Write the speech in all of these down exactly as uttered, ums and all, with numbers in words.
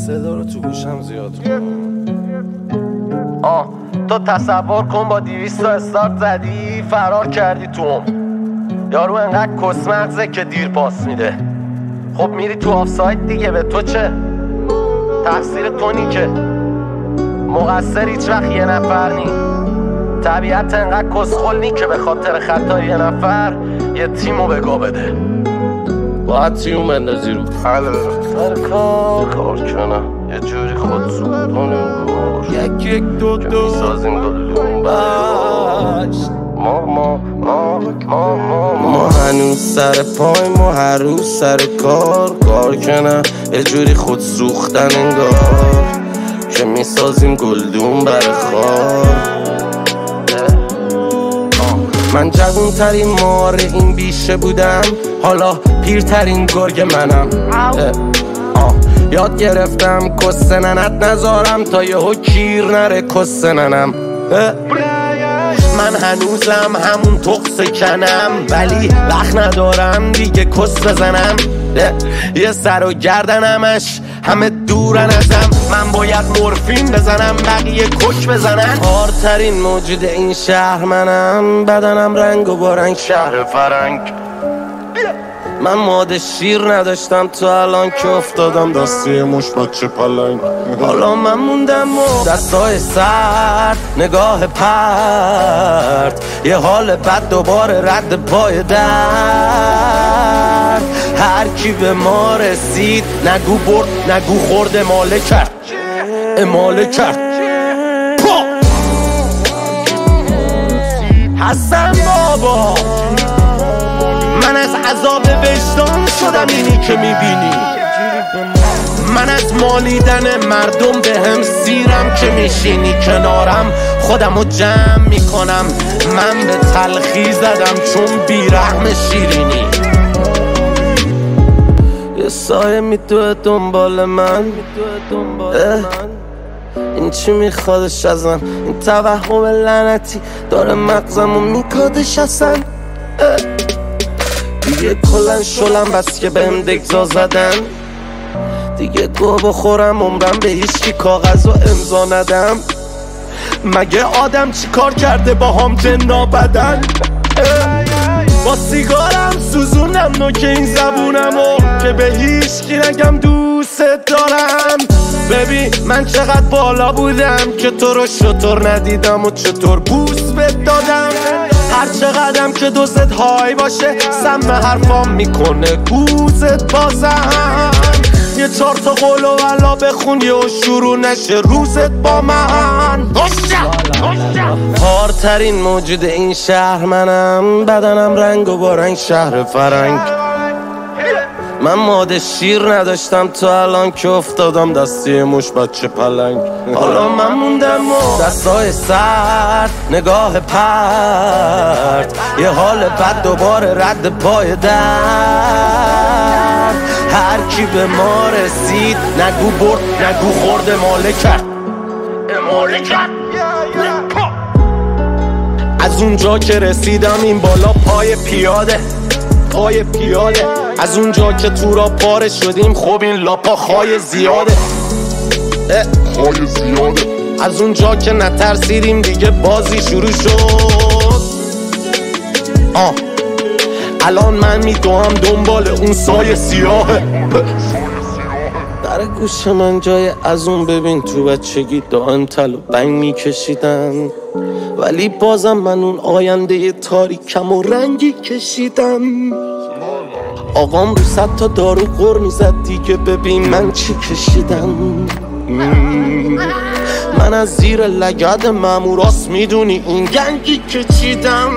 صدا رو تو گوشم زیاد کن. آه تو تصور کن با دیویست تا استارت زدی فرار کردی تو هم. یارو انقدر کس مغزه که دیر پاس میده. خب میری تو آفساید دیگه، به تو چه؟ تقصیر تو نی که مقصر هیچ وقت یه نفر نی. طبیعت انقدر کسخل نی که به خاطر خطای یه نفر یه تیمو بگاه بده. باید تیمو بندازی رو حل سر کار کار کنم یه جوری خود سودون انگار یک یک دو دو که میسازیم گلون بش. ما ما ما ما ما ما هنوز سر پای، ما هر روز سر کار کار کنم یه جوری خود سوختن انگار که میسازیم گلدون بر خار. من جوون ترین مار این بیشه بودم، حالا پیرترین گرگ منم. آه. یاد گرفتم کسته ننت نذارم تا یهو کیر نره کسته ننم. من هنوزم همون تقص کنم ولی وقت ندارم دیگه کس بزنم. یه سر و گردنمش همه دورن ازم، من باید مورفین بزنم بقیه کش بزنن. هارترین موجود این شهر منم، بدنم رنگ و با رنگ شهر فرنگ. من ماده شیر نداشتم تو الان که افتادم دستی مش بچه پلنگ. حالا من موندم و دستای سرد، نگاه پرد، یه حال بد دوباره رد پای در. هر کی به ما رسید نگو برد نگو خورد، اماله کرد اماله کرد پا حسن بابا. من از عذاب وجدان شدم اینی که میبینی، من از مالیدن مردم به هم سیرم که میشینی کنارم خودمو جمع میکنم. من به تلخی زدم چون بیرحم شیرینی. یه سایه میدوه دنبال من، این چی میخوادش ازم؟ این توهم لعنتی داره مغزمو میکادش اصلا. دیگه کلن شلم بس که بهم دگزا زدن، دیگه گو بخورم عمرم به هیچکی کاغذ و امضا ندم. مگه آدم چی کار کرده با هم جنا بدن؟ با سیگارم سوزونم نوک این زبونمو که به هیچکی نگم دوست دارم. ببین من چقدر بالا بودم که تو رو شطور ندیدم و چطور بوس بد دادم. هر چقدرم که دوست های باشه سم حرفام میکنه گوزت بازم. یه چار تا قول و ولا بخون یه شروع نشه روزت با من. هارترین موجود این شهر منم، بدنم رنگ و با رنگ شهر فرنگ. من ماده شیر نداشتم تو الان که افتادم دستی مش بچه پلنگ. حالا من موندم و دستای سرد، نگاه پرد، یه حال بد دوباره رد پای در. هر کی به ما رسید نگو برد نگو خورد، اماله کرد اماله کرد. از اونجا که رسیدم این بالا پای پیاده پای پیاده. از اونجا که تو را پاره شدیم خب این لاپا خای زیاده خای زیاده. از اونجا که نترسیدیم دیگه بازی شروع شد. آه الان من میدوام دنبال اون سایه سیاهه. در گوش من جای از اون ببین تو بچگی دائم تل و بنگ میکشیدن، ولی بازم من اون آینده تاریکم و رنگی کشیدم. آقام رو صد تا دارو غر میزد دیگه ببین من چی کشیدم. من از زیر لگد ماموراست میدونی این گنگی کشیدم.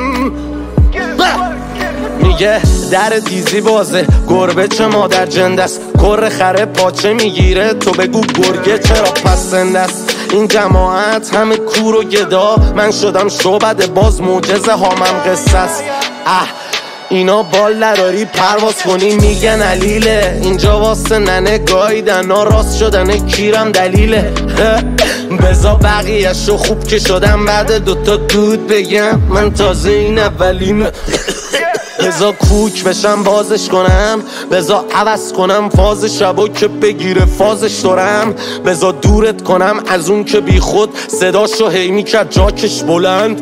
میگه در دیزی بازه گربه چه مادر جندست، کر خره پاچه میگیره تو بگو گرگه چرا پسندست. این جماعت همه کور و گدا، من شدم شعبده باز معجزه هامم قصه است. اه اینا بال نداری پرواز کنی میگن علیله، اینجا واسه ننه گایدن ها راست شدن کیرم دلیله. بزا بقیه‌شو خوب که شدم بعد دوتا دود بگم من تازه این اولین بزا کوک بشم بازش کنم، بزا عوض کنم فاز شبا که بگیره فازش دارم، بزا دورت کنم از اون که بی خود صداشو هی میکرد جاکش بلند،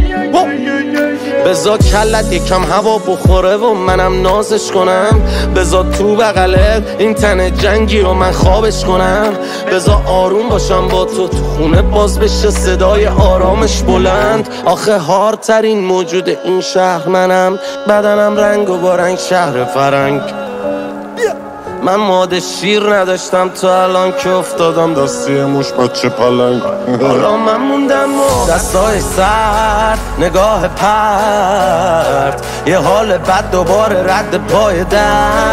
بزا کلت یکم هوا بخوره و منم نازش کنم، بزا تو بغلت این تن جنگی رو من خوابش کنم، بزا آروم باشم با تو تو خونه باز بشه صدای آرامش بلند. آخه هارترین موجود این شهر منم، بدنم رنگ و با رنگ شهر فرنگ. من ماده شیر نداشتم تا الان که افتادم دستی موش بچه پلنگ. حالا من موندم و دستای سرد، نگاه پرد، یه حال بد دوباره رد پای درد.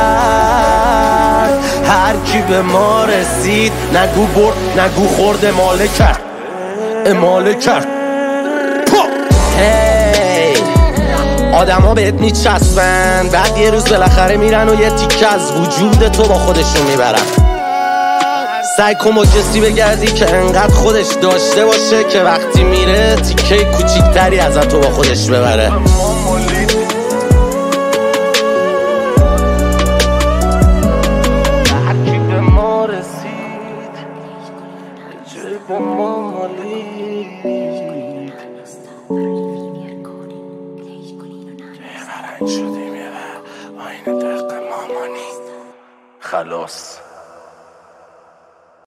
هر کی به ما رسید نگو برد نگو خورد، اماله کرد اماله کرد. آدم ها بهت میچسبن، بعد یه روز بالاخره میرن و یه تیکه از وجود تو با خودشون میبرن. سعی کن با کسی بگردی که انقدر خودش داشته باشه که وقتی میره تیکه کوچیکتری ازت تو با خودش ببره. هرکی به ما رسید جای با ما مالید، شدیم یه آینه دق مامانی خلاص.